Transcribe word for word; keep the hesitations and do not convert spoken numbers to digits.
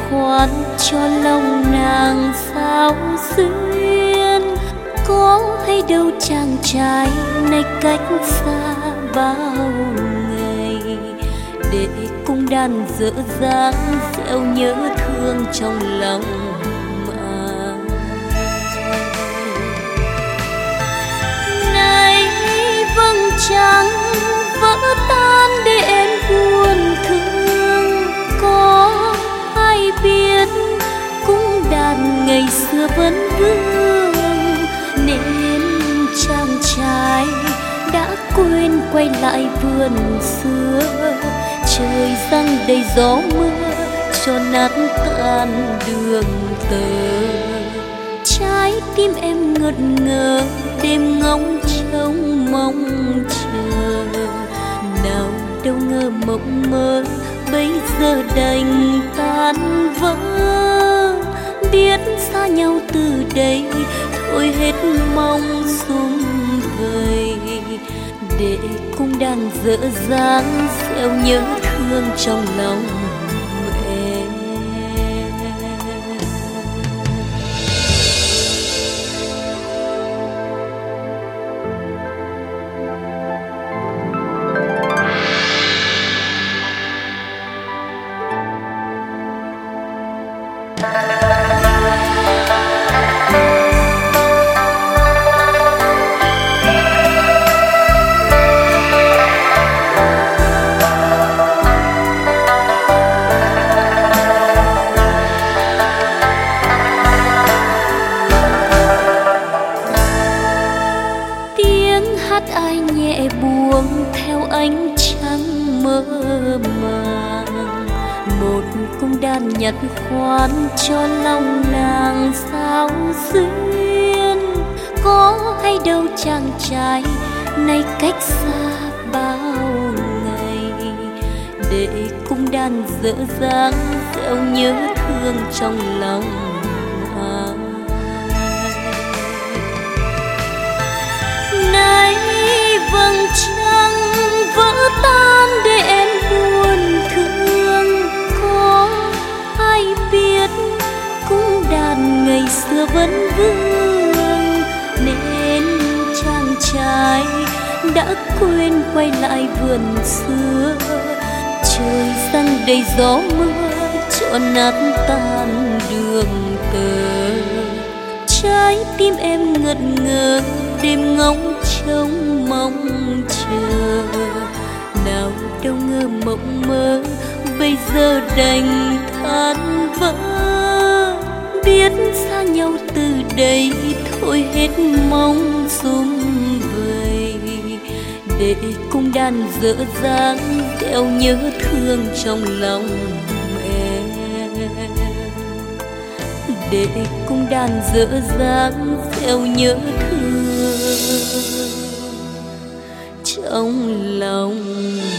khoan cho lòng nàng sao xuyên. Có hay đâu chàng trai nay cách xa bao ngày, để cung đàn dở dáng gieo nhớ thương trong lòng mà. Này vầng trăng vỡ tan để em buồn thương, có ai biết cung đàn ngày xưa vẫn vương, nên chàng trai đã quên quay lại vườn xưa. Trời giăng đầy gió mưa cho nát tan đường tơ, trái tim em ngất ngơ đêm ngóng trông mong chờ. Nào đâu ngờ mộng mơ bây giờ đành tan vỡ, biết xa nhau từ đây thôi hết mong sum vầy, để cung đàn dở dáng gieo nhớ thương trong lòng mẹ. Ai nhẹ buông theo ánh trăng mơ màng, một cung đàn nhặt khoan cho lòng nàng sao duyên. Có hay đâu chàng trai nay cách xa bao ngày, để cung đàn dở dáng gieo nhớ thương trong lòng ai. Này vầng trăng vỡ tan để em buồn thương, có ai biết cung đàn ngày xưa vẫn vương, nên chàng trai đã quên quay lại vườn xưa. Trời giăng đầy gió mưa cho nát tan đường tơ, trái tim em ngất ngơ đêm ngóng trông mong chờ. Nào đâu ngờ mộng mơ bây giờ đành than vỡ, biết xa nhau từ đây thôi hết mong sum vầy, để cung đàn dở dáng gieo nhớ thương trong lòng mẹ. Để cung đàn dở dáng gieo nhớ thương trong lòng